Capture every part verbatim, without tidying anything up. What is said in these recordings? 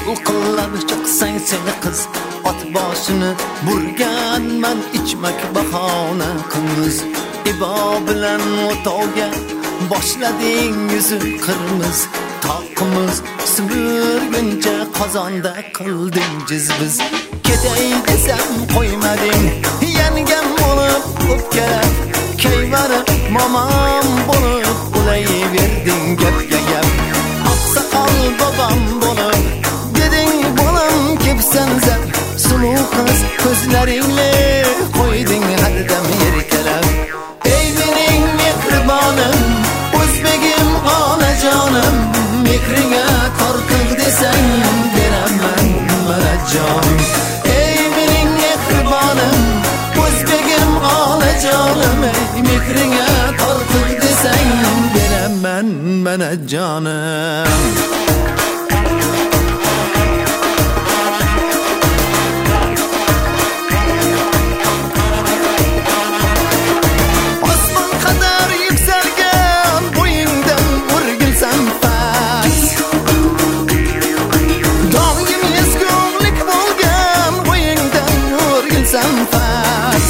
Yolqinlar chiqsang seni qiz ot boshini burganman ichmak bahona qilmiz ibo bilan o'tovga boshlading yuzi qirmiz toqimiz sugurguncha qozonda qilding jizbiz ketay desam qo'ymading yangam bo'lib o'pkalab kayvarib momam bo'lib ulayverding gapga gap oqsoqol bobam bo'lib deding bolam kepsan zab suluv qiz ko'zlaringni qo'yding har dam erkalab ey mening mehribonim o'zbegim onajonim mehringga tortiq desang beraman mana jonim ey mening mehribonim o'zbegim onajonim mehringga tortiq desang beraman mana jonim Sanfas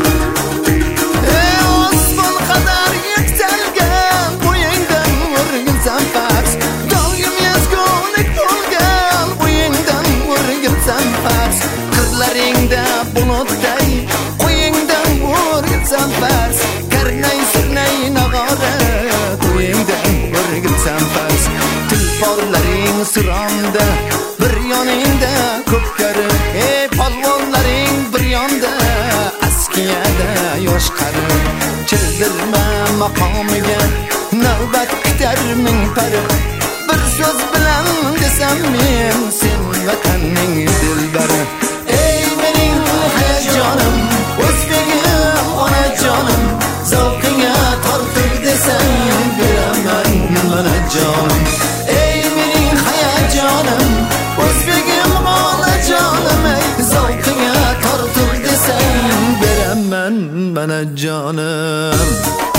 Ey osmon qadar yuksalgan bo'yingdan o'rgil sanfas Doim yazgulik bo'lgan bo'yingdan o'rgil sanfas Qirlaringda bulutday qo'yingdan o'rgil sanfas Karnay sirnay nag'ora qo'yingdan o'rgil sanfas Tulporlaring sironda bir yoningda ko'pkari ey polvonlaring bir yonda askiyada yosh qari childirma maqomiga navbat kutar ming pari bir so'z bilan desam men sen vatanning dilbari ey mening hayajonim o'zbegim onajonim zavqingga tortiq desang beraman mana jonim ey mening hayajonim o'zbegim onajonim zavqingga tortiq desang beraman mana jonim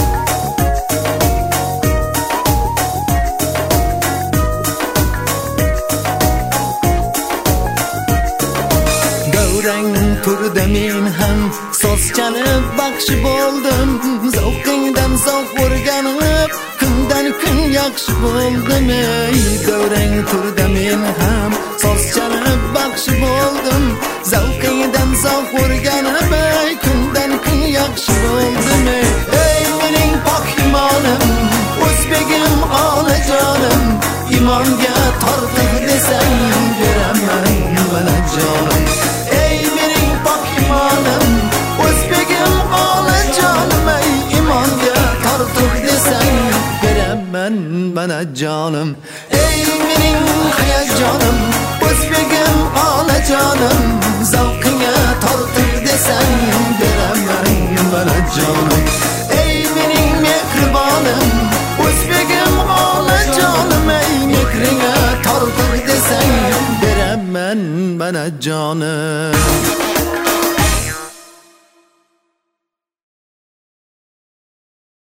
Gavrang turda men ham so'z chalib baxshi bo'ldim zavqingdan zavq o'rganib kundan kun yaxshi bo'ldim ey gavrang turda men ham so'z chalib baxshi bo'ldim zavqingdan zavq o'rganib ey kundan kun yaxshi bo'ldim ey mening pok imonim o'zbegim onajonim imonga tortiq desang beraman mana jonim ey mening pok imonim o'zbegim onajonim ey imonga tortiq desang beraman mana jonim ey mening hayajonim o'zbegim onajonim zavqingga tortiq desang beraman mana jonim ey mening mehribonim o'zbegim onajonim ey mehringga tortiq desang beraman mana jonim